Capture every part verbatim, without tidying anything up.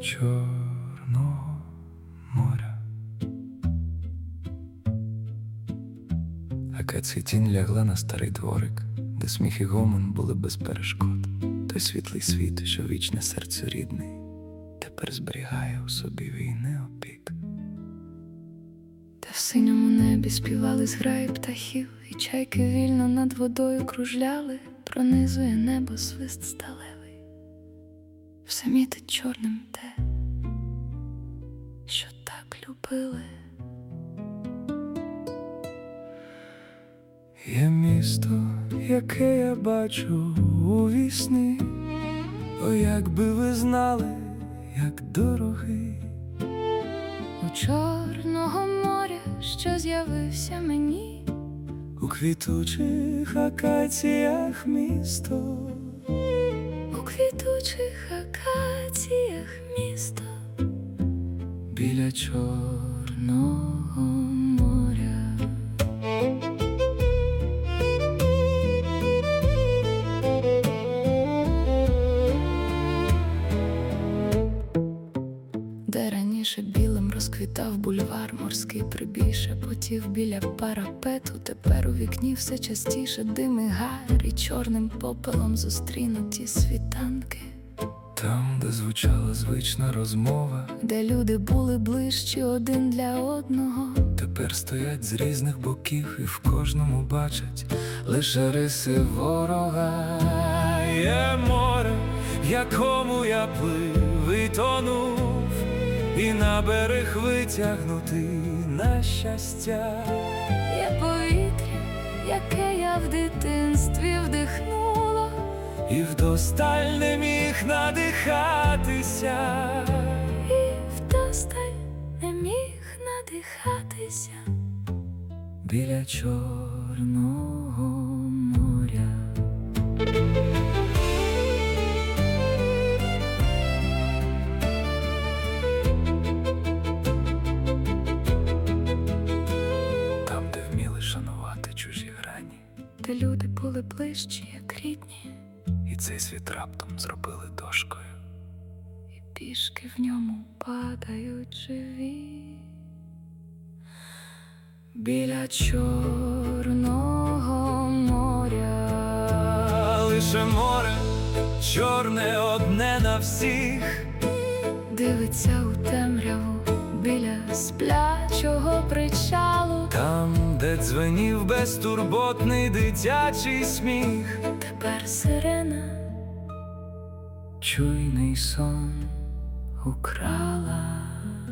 Чорного моря. Акація тінь лягла на старий дворик, де сміх і гомон були без перешкод. Той світлий світ, що вічне серцю рідний, тепер зберігає у собі війни опік. Та в синьому небі співали зграї птахів, і чайки вільно над водою кружляли. Пронизує небо свист сталевий, все мітить чорним те, що так любили. Є місто, яке я бачу у вісні. О, якби ви знали, як дорогий. У Чорного моря, що з'явився мені, у квітучих акаціях місто, у квітучих акаціях місто, біля Чорного моря. Де раніше білим розквітав бульвар, морський прибій шепотів біля парапету. Тепер у вікні все частіше дим і гар, і чорним попелом зустрінуті світанки. Там, де звучала звична розмова, де люди були ближчі один для одного, тепер стоять з різних боків і в кожному бачать лише риси ворога. Є море, в якому я плив і тонув, і на берег витягнутий на щастя. Є повітря, яке я в дитинстві вдихнула, і вдосталь не міг надихатися, і вдосталь не міг надихатися, біля Чорного моря. Там, де вміли шанувати чужі грані, де люди були ближчі, як рідні, і цей світ раптом зробили дошкою, і пішки в ньому падають живі. біля Чорного моря. Лише море чорне одне на всіх, дивиться у темряву біля сплячого причалу. там, де дзвенів безтурботний дитячий сміх, Тепер сирена чуйний сон украла.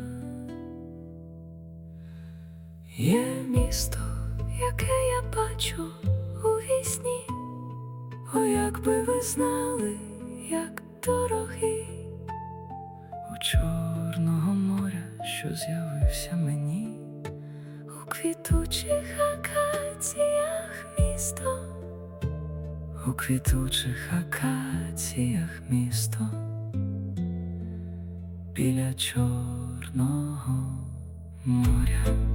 є місто, яке я бачу у вісні. О, якби ви знали, як дорогий. У Чорного моря, що з'явився мені, У квітучих акаціях місто, у квітучих акаціях місто, біля Чорного моря.